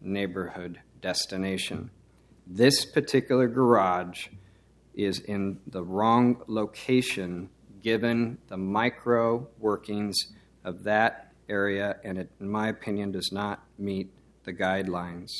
neighborhood destination. This particular garage is in the wrong location given the micro workings of that area, and it, in my opinion, does not meet the guidelines.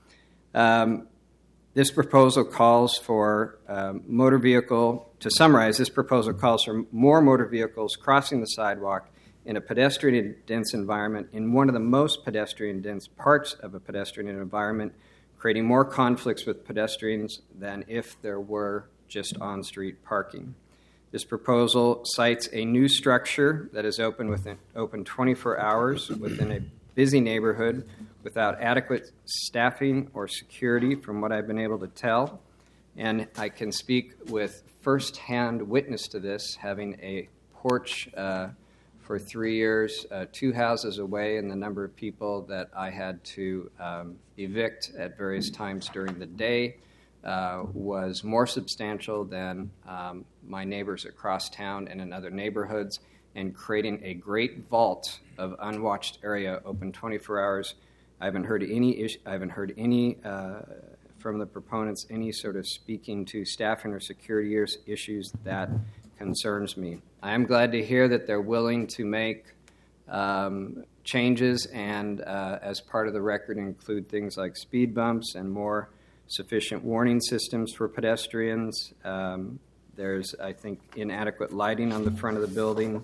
This proposal calls for to summarize, this proposal calls for more motor vehicles crossing the sidewalk in a pedestrian-dense environment in one of the most pedestrian-dense parts of a pedestrian environment, creating more conflicts with pedestrians than if there were just on-street parking. This proposal cites a new structure that is open 24 hours within a busy neighborhood without adequate staffing or security, from what I've been able to tell. And I can speak with firsthand witness to this, having a porch for 3 years, 2 houses away, and the number of people that I had to evict at various times during the day was more substantial than my neighbors across town and in other neighborhoods, and creating a great vault of unwatched area open 24 hours. I haven't heard any from the proponents any sort of speaking to staffing or security issues that concerns me. I am glad to hear that they're willing to make changes and, as part of the record, include things like speed bumps and more sufficient warning systems for pedestrians. There's, I think, inadequate lighting on the front of the building.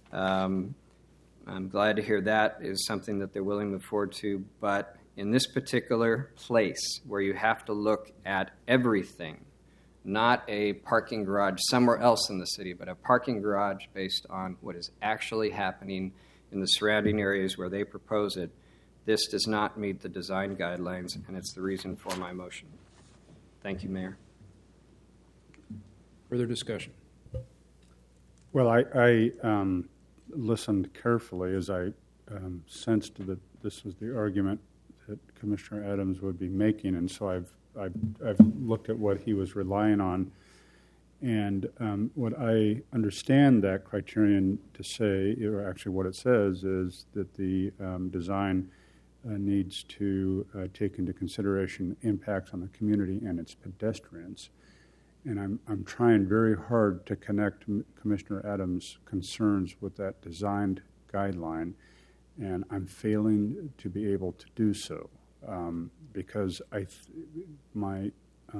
I'm glad to hear that is something that they're willing to move forward to, but in this particular place where you have to look at everything, not a parking garage somewhere else in the city, but a parking garage based on what is actually happening in the surrounding areas where they propose it, this does not meet the design guidelines, and it's the reason for my motion. Thank you, Mayor. Further discussion? Well, I listened carefully as I sensed that this was the argument that Commissioner Adams would be making, and so I've looked at what he was relying on, and what I understand that criterion to say, or actually what it says, is that the design needs to take into consideration impacts on the community and its pedestrians. And I'm trying very hard to connect Commissioner Adams' concerns with that designed guideline, and I'm failing to be able to do so because my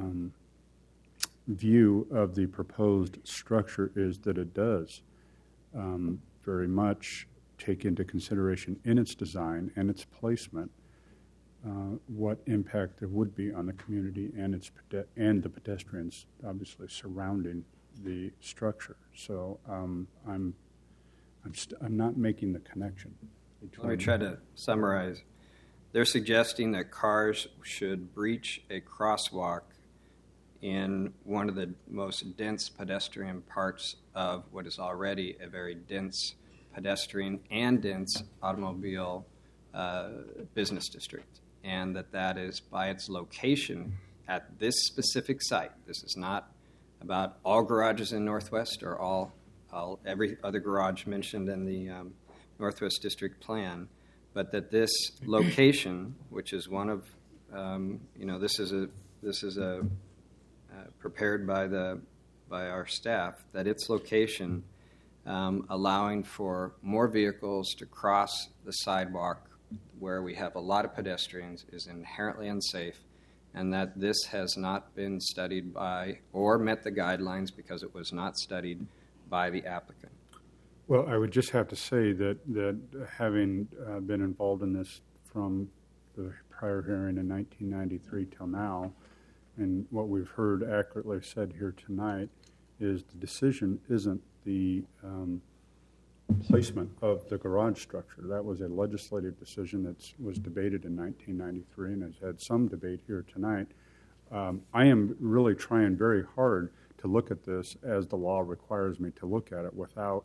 view of the proposed structure is that it does very much take into consideration in its design and its placement what impact there would be on the community and and the pedestrians, obviously surrounding the structure. So I'm not making the connection. Let me try to summarize. They're suggesting that cars should breach a crosswalk in one of the most dense pedestrian parts of what is already a very dense pedestrian and dense automobile business district, and that is by its location at this specific site. This is not about all garages in Northwest or every other garage mentioned in the Northwest District Plan, but that this location, which is one of, this is a prepared by our staff, that its location allowing for more vehicles to cross the sidewalk where we have a lot of pedestrians is inherently unsafe, and that this has not been studied by or met the guidelines because it was not studied by the applicant. Well, I would just have to say that having been involved in this from the prior hearing in 1993 till now, and what we've heard accurately said here tonight, is the decision isn't the placement of the garage structure. That was a legislative decision that was debated in 1993 and has had some debate here tonight. I am really trying very hard to look at this as the law requires me to look at it without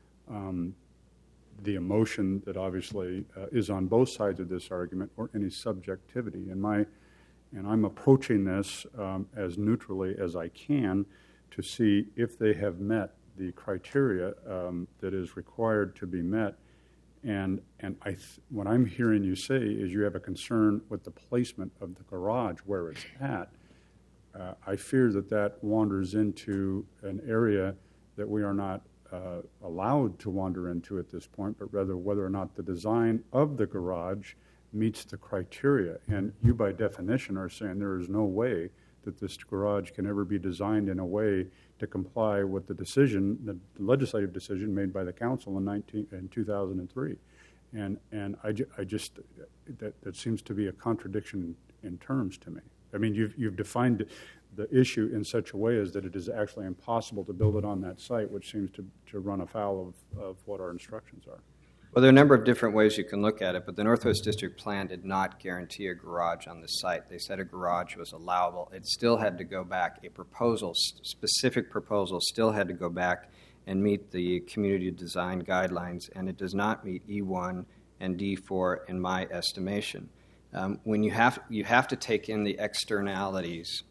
the emotion that obviously is on both sides of this argument or any subjectivity. And I'm approaching this as neutrally as I can to see if they have met the criteria that is required to be met what I'm hearing you say is you have a concern with the placement of the garage where it's at. I fear that wanders into an area that we are not allowed to wander into at this point, but rather whether or not the design of the garage meets the criteria. And you, by definition, are saying there is no way that this garage can ever be designed in a way to comply with the legislative decision made by the council in 2003. And I just that seems to be a contradiction in terms to me. I mean, you've defined the issue in such a way as that it is actually impossible to build it on that site, which seems to run afoul of what our instructions are. Well, there are a number of different ways you can look at it, but the Northwest District Plan did not guarantee a garage on the site. They said a garage was allowable. It still had to go back. Specific proposal still had to go back and meet the community design guidelines, and it does not meet E1 and D4 in my estimation. When you have to take in the externalities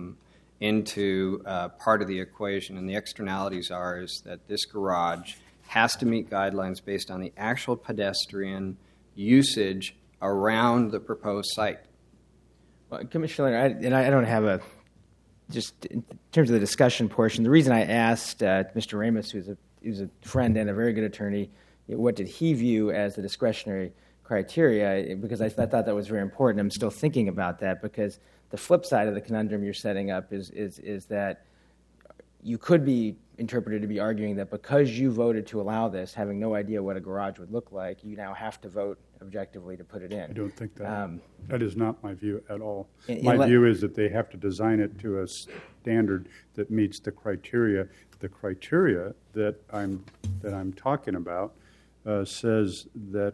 into part of the equation, and the externalities is that this garage has to meet guidelines based on the actual pedestrian usage around the proposed site. Well, Commissioner, I don't have just in terms of the discussion portion, the reason I asked Mr. Ramos, who's a friend and a very good attorney, what did he view as the discretionary criteria, because I thought that was very important. I'm still thinking about that, because the flip side of the conundrum you're setting up is that you could be interpreted to be arguing that because you voted to allow this, having no idea what a garage would look like, you now have to vote objectively to put it in. I don't think that. That is not my view at all. My view is that they have to design it to a standard that meets the criteria. The criteria that I'm talking about says that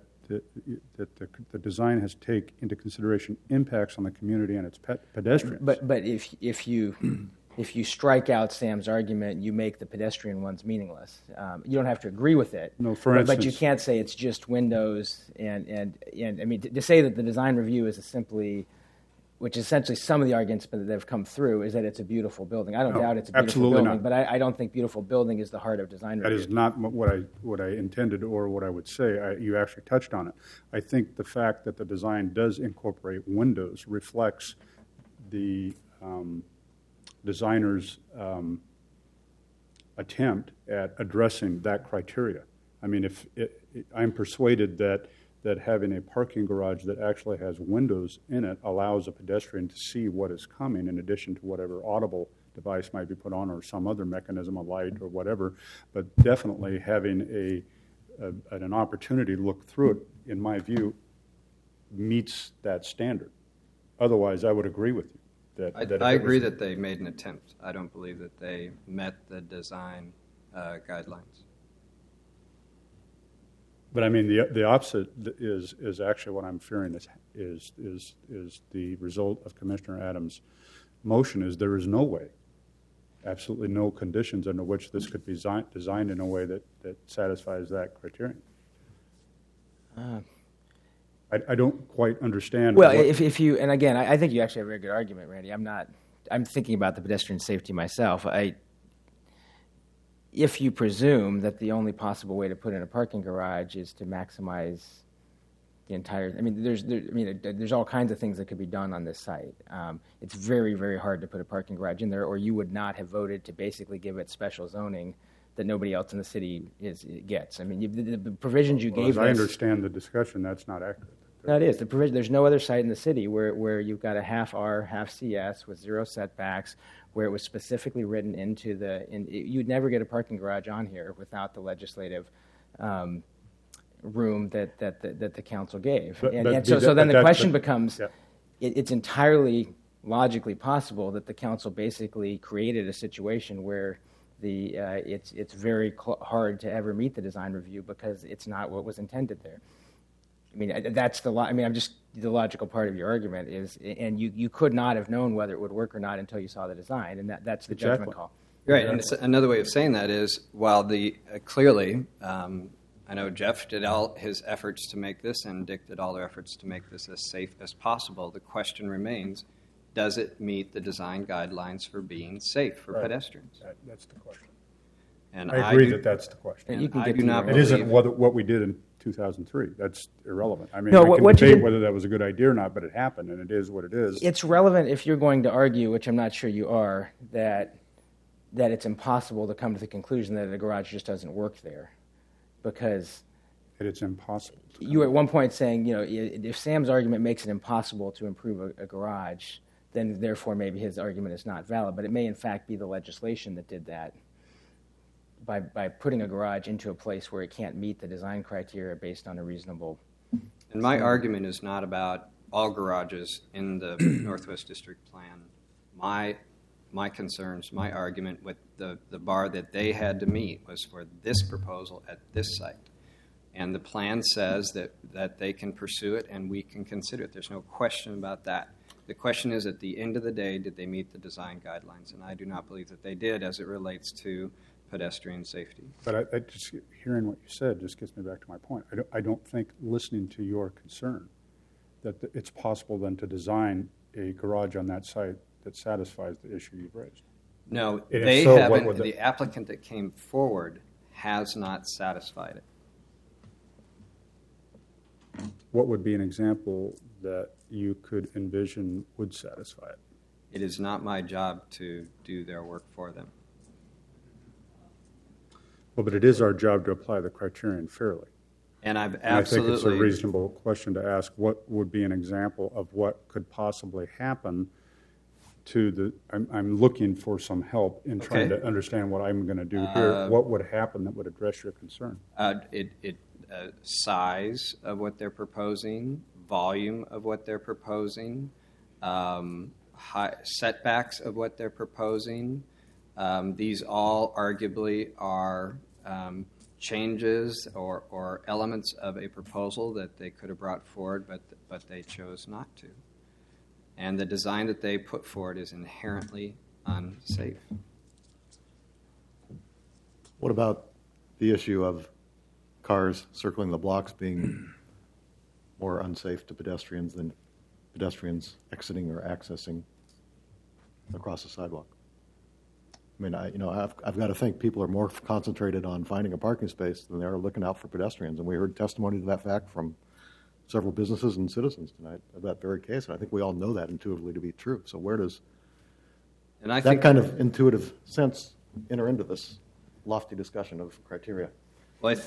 the design has to take into consideration impacts on the community and its pedestrians. But if you strike out Sam's argument, you make the pedestrian ones meaningless. You don't have to agree with it. No, for instance, but you can't say it's just windows and I mean to say that the design review is which is essentially some of the arguments that have come through, is that it's a beautiful building. I don't doubt it's a beautiful building, not. But I don't think beautiful building is the heart of design review. That is not what I intended or what I would say. You actually touched on it. I think the fact that the design does incorporate windows reflects the designer's attempt at addressing that criteria. I mean, I'm persuaded that having a parking garage that actually has windows in it allows a pedestrian to see what is coming, in addition to whatever audible device might be put on or some other mechanism, a light or whatever. But definitely having an opportunity to look through it, in my view, meets that standard. Otherwise, I would agree with you. I agree that they made an attempt. I don't believe that they met the design guidelines. But I mean, the opposite is actually what I'm fearing is the result of Commissioner Adams' motion. Is there is no way, absolutely no conditions under which this could be designed in a way that satisfies that criterion. I don't quite understand. Well, if you, and again, I think you actually have a very good argument, Randy. I'm thinking about the pedestrian safety myself. If you presume that the only possible way to put in a parking garage is to maximize the entire, there's all kinds of things that could be done on this site. It's very, very hard to put a parking garage in there, or you would not have voted to basically give it special zoning that nobody else in the city gets. I mean, the provisions you gave us. As I understand the discussion, that's not accurate. That is the provision. There's no other site in the city where you've got a half R, half CS with zero setbacks, where it was specifically written into you'd never get a parking garage on here without the legislative room that the council gave. So then the question becomes, it's entirely logically possible that the council basically created a situation where it's very hard to ever meet the design review because it's not what was intended there. I mean, that's the logical part of your argument is, and you could not have known whether it would work or not until you saw the design, and that's the judgment call. Right, and another way of saying that is, while clearly, I know Jeff did all his efforts to make this, and Dick did all their efforts to make this as safe as possible. The question remains, does it meet the design guidelines for being safe for pedestrians? That's the question. And I agree that's the question. And you can it isn't what we did in 2003. That's irrelevant. I mean, No, we can what you debate did- whether that was a good idea or not, but it happened, and it is what it is. It's relevant if you're going to argue, which I'm not sure you are, that it's impossible to come to the conclusion that a garage just doesn't work there, because It's impossible. you were at one point saying, if Sam's argument makes it impossible to improve a garage, then therefore maybe his argument is not valid. But it may in fact be the legislation that did that by putting a garage into a place where it can't meet the design criteria based on a reasonable. And my argument is not about all garages in the Northwest District Plan. My concerns, my argument with the bar that they had to meet was for this proposal at this site. And the plan says that they can pursue it and we can consider it. There's no question about that. The question is, at the end of the day, did they meet the design guidelines? And I do not believe that they did as it relates to pedestrian safety. But I just hearing what you said just gets me back to my point. I don't think, listening to your concern, that it's possible then to design a garage on that site that satisfies the issue you've raised. No, And if they so, what haven't. would The applicant that came forward has not satisfied it. What would be an example that you could envision would satisfy it? It is not my job to do their work for them. Well, but it is our job to apply the criterion fairly. And I've And I think it's a absolutely. reasonable question to ask, what would be an example of what could possibly happen to the, I'm looking for some help in trying Okay. to understand what I'm going to do here. What would happen that would address your concern? Size of what they're proposing, volume of what they're proposing, setbacks of what they're proposing. These all arguably are changes or elements of a proposal that they could have brought forward, but they chose not to. And the design that they put forward is inherently unsafe. What about the issue of cars circling the blocks being more unsafe to pedestrians than pedestrians exiting or accessing across the sidewalk? I mean, I've got to think people are more concentrated on finding a parking space than they are looking out for pedestrians. And we heard testimony to that fact from several businesses and citizens tonight of that very case. And I think we all know that intuitively to be true. So where does And I that think kind of intuitive sense enter into this lofty discussion of criteria? Well,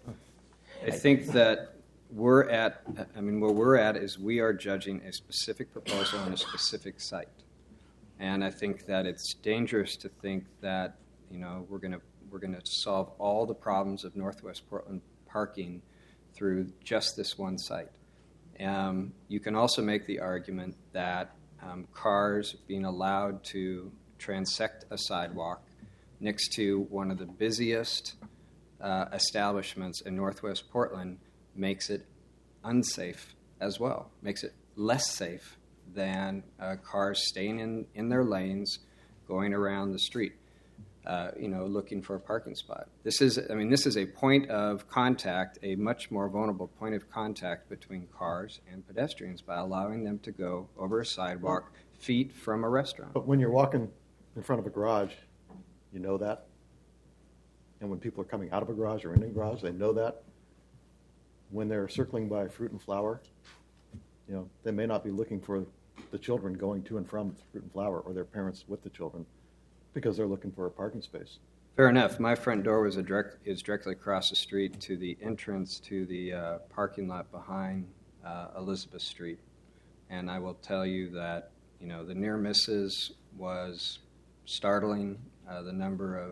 I think that where we're at is we are judging a specific proposal on a specific site. And I think that it's dangerous to think that, we're going to solve all the problems of Northwest Portland parking through just this one site. You can also make the argument that cars being allowed to transect a sidewalk next to one of the busiest establishments in Northwest Portland makes it unsafe as well, makes it less safe than cars staying in their lanes, going around the street, looking for a parking spot. This is a point of contact, a much more vulnerable point of contact between cars and pedestrians by allowing them to go over a sidewalk feet from a restaurant. But when you're walking in front of a garage, you know that. And when people are coming out of a garage or in a garage, they know that. When they're circling by fruit and flower, they may not be looking for the children going to and from fruit and flower or their parents with the children because they're looking for a parking space. Fair enough. My front door is directly across the street to the entrance to the parking lot behind Elizabeth Street. And I will tell you that, the near misses was startling. The number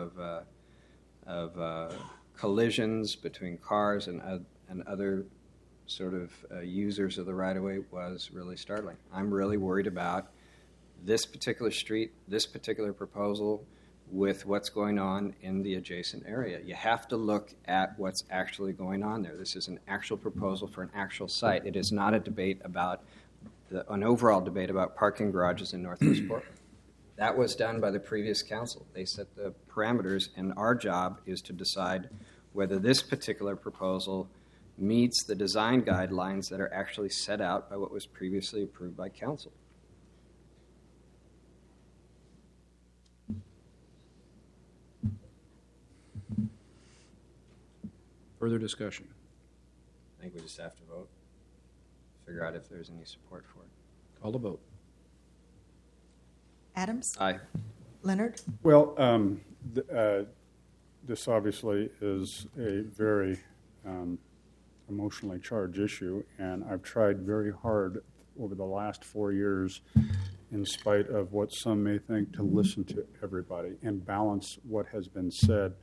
of collisions between cars and other sort of users of the right-of-way was really startling. I'm really worried about this particular street, this particular proposal, with what's going on in the adjacent area. You have to look at what's actually going on there. This is an actual proposal for an actual site. It is not a debate about an overall debate about parking garages in Northwest Portland. That was done by the previous council. They set the parameters, and our job is to decide whether this particular proposal meets the design guidelines that are actually set out by what was previously approved by council. Further discussion? I think we just have to vote, figure out if there's any support for it. Call the vote. Adams? Aye. Leonard? Well, this obviously is a very emotionally charged issue, and I've tried very hard over the last 4 years, in spite of what some may think, to listen to everybody and balance what has been said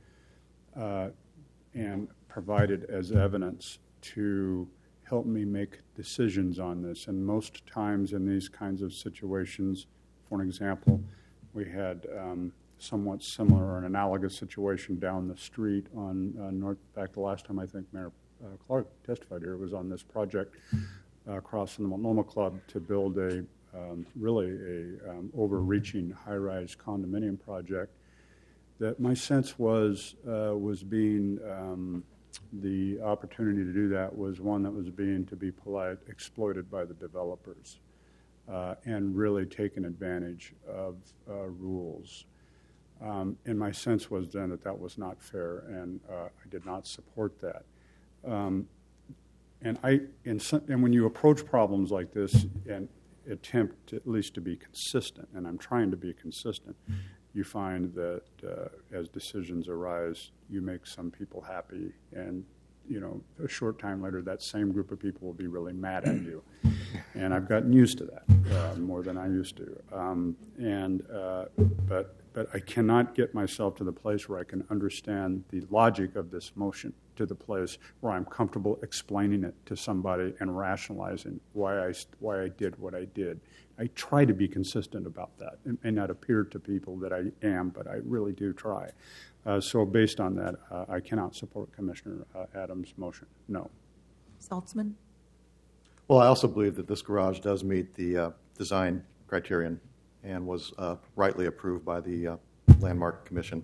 and provided as evidence to help me make decisions on this. And most times in these kinds of situations, for an example, we had somewhat similar or an analogous situation down the street on North. Back the last time I think Mayor Clark testified here was on this project across from the Multnomah Club to build a overreaching high-rise condominium project. That my sense was being the opportunity to do that was one that was being, to be polite, exploited by the developers and really taken advantage of rules. And my sense was then that was not fair, and I did not support that. And when you approach problems like this and attempt at least to be consistent, and I'm trying to be consistent, you find that as decisions arise, you make some people happy, and a short time later, that same group of people will be really mad at you. And I've gotten used to that more than I used to. But I cannot get myself to the place where I can understand the logic of this motion, to the place where I'm comfortable explaining it to somebody and rationalizing why I did what I did. I try to be consistent about that. It may not appear to people that I am, but I really do try. So based on that, I cannot support Commissioner Adams' motion. No. Saltzman? Well, I also believe that this garage does meet the design criterion and was rightly approved by the Landmark Commission.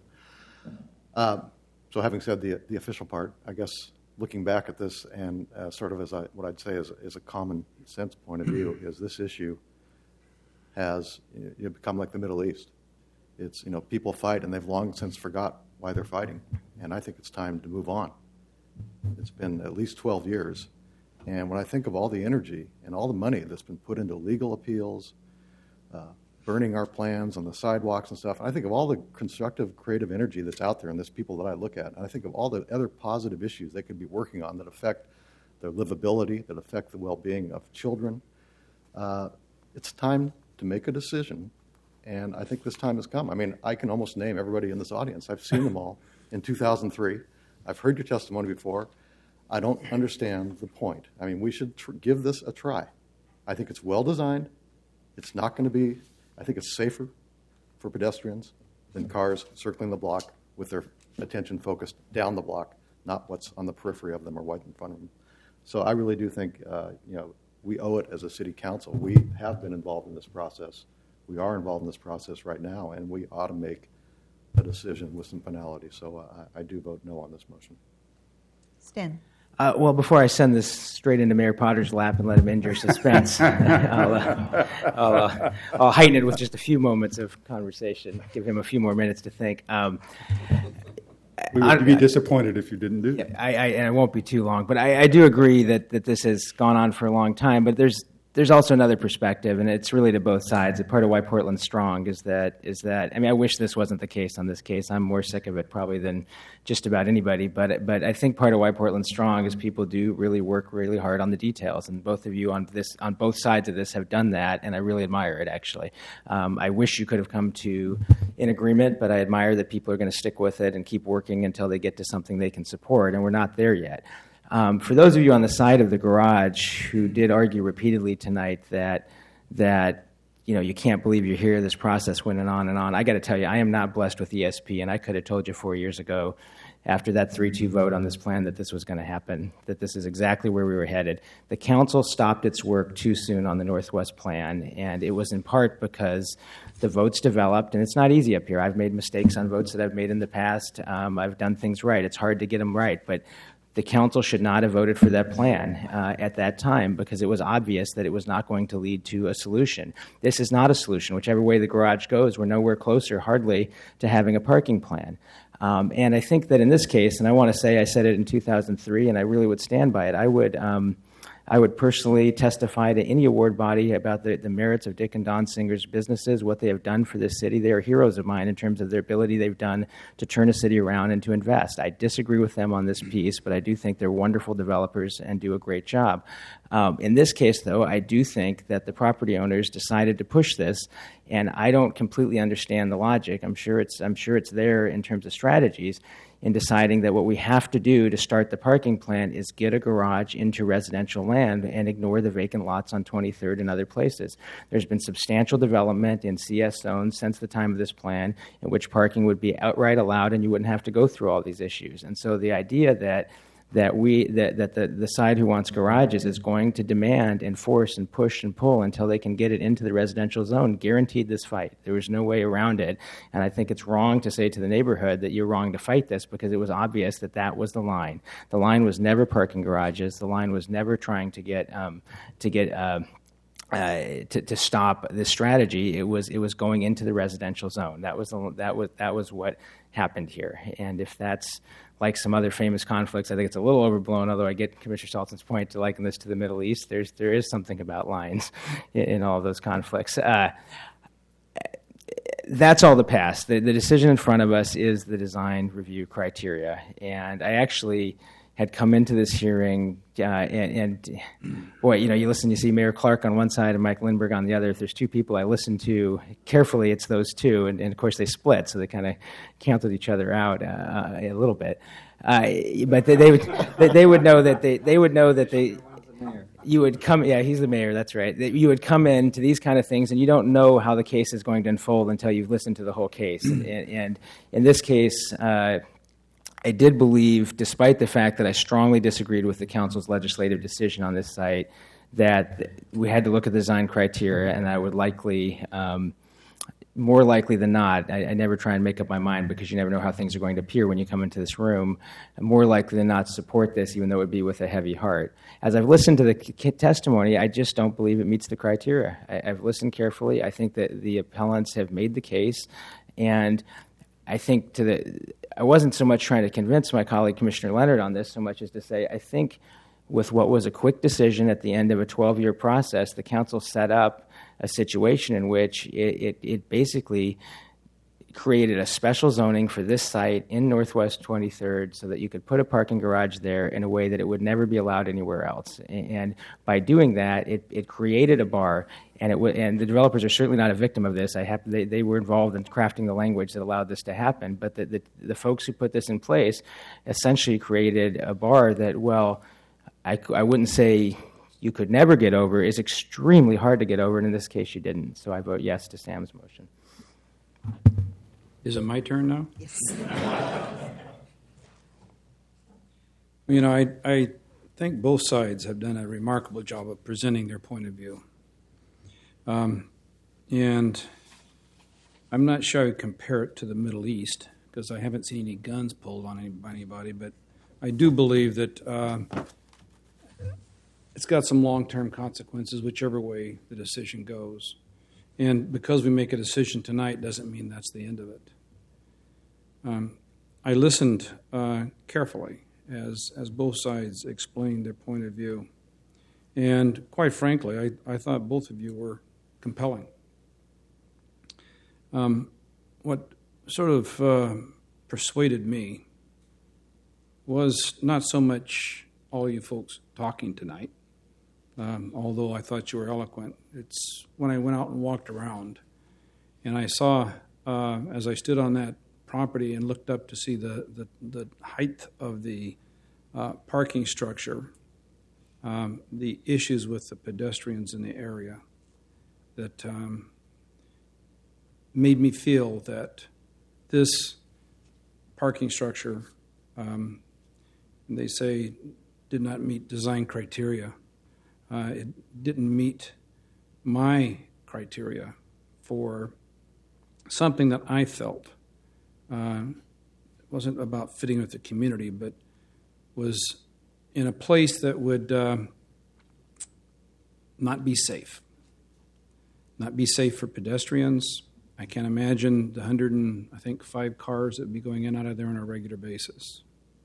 So having said the official part, I guess looking back at this and sort of what I'd say is a common sense point of view is this issue has become like the Middle East. It's, people fight and they've long since forgot why they're fighting. And I think it's time to move on. It's been at least 12 years. And when I think of all the energy and all the money that's been put into legal appeals, burning our plans on the sidewalks and stuff, I think of all the constructive, creative energy that's out there and there's people that I look at, and I think of all the other positive issues they could be working on that affect their livability, that affect the well-being of children. It's time to make a decision, and I think this time has come. I mean, I can almost name everybody in this audience. I've seen them all in 2003. I've heard your testimony before. I don't understand the point. I mean, we should give this a try. I think it's well-designed. It's not going to be, I think it's safer for pedestrians than cars circling the block with their attention focused down the block, not what's on the periphery of them or right in front of them. So I really do think, we owe it as a city council. We have been involved in this process. We are involved in this process right now, and we ought to make a decision with some finality. So I do vote no on this motion. Stan? Well, before I send this straight into Mayor Potter's lap and let him end your suspense, I'll heighten it with just a few moments of conversation, give him a few more minutes to think. We would be disappointed if you didn't do that. And it won't be too long, but I do agree that this has gone on for a long time, but there's also another perspective, and it's really to both sides. Part of why Portland's strong is that I mean, I wish this wasn't the case on this case. I'm more sick of it probably than just about anybody, but I think part of why Portland's strong is people do really work really hard on the details, and both of you on both sides of this have done that, and I really admire it, actually. I wish you could have come to an agreement, but I admire that people are going to stick with it and keep working until they get to something they can support, and we're not there yet. For those of you on the side of the garage who did argue repeatedly tonight that you can't believe you're here, this process went on and on, I got to tell you, I am not blessed with ESP, and I could have told you 4 years ago after that 3-2 vote on this plan that this was going to happen, that this is exactly where we were headed. The council stopped its work too soon on the Northwest Plan, and it was in part because the votes developed, and it's not easy up here. I've made mistakes on votes that I've made in the past. I've done things right. It's hard to get them right, but the council should not have voted for that plan at that time because it was obvious that it was not going to lead to a solution. This is not a solution. Whichever way the garage goes, we're nowhere closer, hardly, to having a parking plan. And I think that in this case, and I want to say I said it in 2003, and I really would stand by it, I would personally testify to any award body about the merits of Dick and Don Singer's businesses, what they have done for this city. They are heroes of mine in terms of their ability they've done to turn a city around and to invest. I disagree with them on this piece, but I do think they're wonderful developers and do a great job. In this case, though, I do think that the property owners decided to push this, and I don't completely understand the logic. I'm sure it's there in terms of strategies, in deciding that what we have to do to start the parking plan is get a garage into residential land and ignore the vacant lots on 23rd and other places. There's been substantial development in CS zones since the time of this plan in which parking would be outright allowed and you wouldn't have to go through all these issues. And so the idea that the side who wants garages is going to demand and force and push and pull until they can get it into the residential zone guaranteed this fight. There was no way around it. And I think it's wrong to say to the neighborhood that you're wrong to fight this because it was obvious that that was the line. The line was never parking garages. The line was never trying to stop this strategy. It was going into the residential zone. That was what happened here. And if that's like some other famous conflicts, I think it's a little overblown, although I get Commissioner Salton's point to liken this to the Middle East. There is something about lines in all of those conflicts. That's all the past. The decision in front of us is the design review criteria. And I actually had come into this hearing, and boy, you listen, you see Mayor Clark on one side and Mike Lindbergh on the other. If there's two people I listen to carefully, it's those two, and of course they split, so they kind of canceled each other out a little bit. But they would know that you would come. Yeah, he's the mayor. That's right. You would come into these kind of things, and you don't know how the case is going to unfold until you've listened to the whole case. And in this case, I did believe, despite the fact that I strongly disagreed with the council's legislative decision on this site, that we had to look at the design criteria, and I would likely, more likely than not, I never try and make up my mind because you never know how things are going to appear when you come into this room, more likely than not support this, even though it would be with a heavy heart. As I've listened to the testimony, I just don't believe it meets the criteria. I've listened carefully. I think that the appellants have made the case, and I think I wasn't so much trying to convince my colleague Commissioner Leonard on this so much as to say I think with what was a quick decision at the end of a 12-year process, the council set up a situation in which it basically created a special zoning for this site in Northwest 23rd so that you could put a parking garage there in a way that it would never be allowed anywhere else. And by doing that, it created a bar, and the developers are certainly not a victim of this. They were involved in crafting the language that allowed this to happen, but the folks who put this in place essentially created a bar that, well, I wouldn't say you could never get over, is extremely hard to get over, and in this case you didn't. So I vote yes to Sam's motion. Is it my turn now? Yes. I think both sides have done a remarkable job of presenting their point of view. And I'm not sure I would compare it to the Middle East because I haven't seen any guns pulled on anybody, but I do believe that it's got some long-term consequences whichever way the decision goes. And because we make a decision tonight doesn't mean that's the end of it. I listened carefully as both sides explained their point of view. And quite frankly, I thought both of you were compelling. What sort of persuaded me was not so much all you folks talking tonight, although I thought you were eloquent. It's when I went out and walked around and I saw, as I stood on that property and looked up to see the height of the parking structure, the issues with the pedestrians in the area that made me feel that this parking structure, they say, did not meet design criteria. It didn't meet my criteria for something that I felt wasn't about fitting with the community, but was in a place that would not be safe. Not be safe for pedestrians. I can't imagine the 105 cars that would be going in and out of there on a regular basis.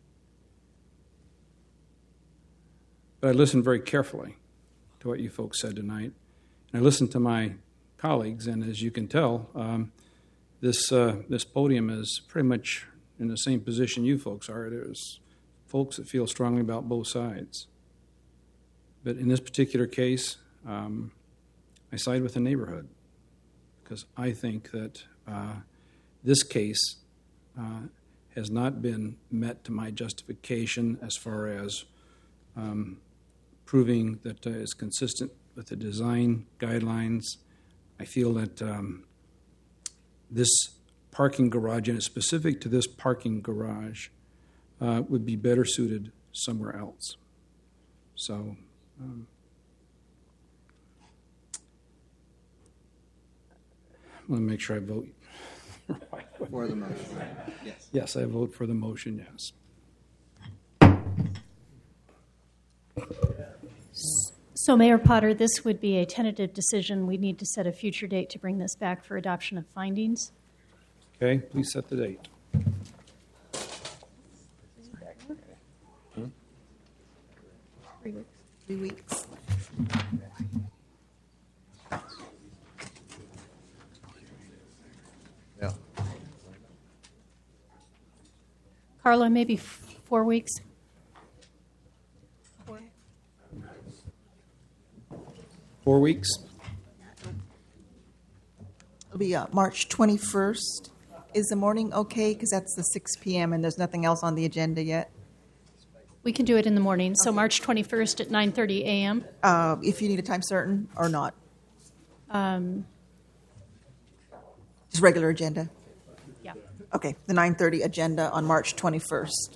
But I listened very carefully to what you folks said tonight. And I listened to my colleagues, and as you can tell, this podium is pretty much in the same position you folks are. There's folks that feel strongly about both sides. But in this particular case, I side with the neighborhood because I think that this case has not been met to my justification as far as proving that it's consistent with the design guidelines. I feel that this parking garage, and it's specific to this parking garage, would be better suited somewhere else. So I want to make sure I vote For the motion. Yes. yes. I vote for the motion. Yes. So, Mayor Potter, this would be a tentative decision. We need to set a future date to bring this back for adoption of findings. Okay. Please set the date. 3 weeks. 3 weeks. Yeah. Carla, maybe 4 weeks? Four weeks. It'll be March 21st. Is the morning okay? Because that's the 6 p.m. and there's nothing else on the agenda yet. We can do it in the morning. So March 21st at 9:30 a.m. If you need a time certain or not. Um, Just regular agenda. yeah. Okay, the 9:30 agenda on March 21st.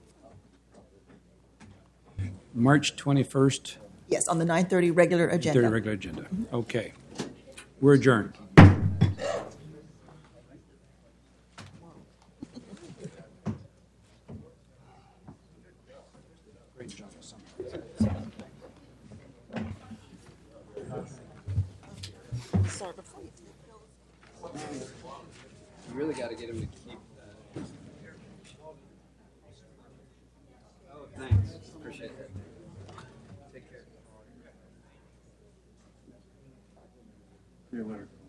March 21st. Yes, on the 9:30 regular agenda. The regular agenda. Okay. We're adjourned. You really got to get him to keep that. Oh, thanks. Appreciate that. Take care. See you later.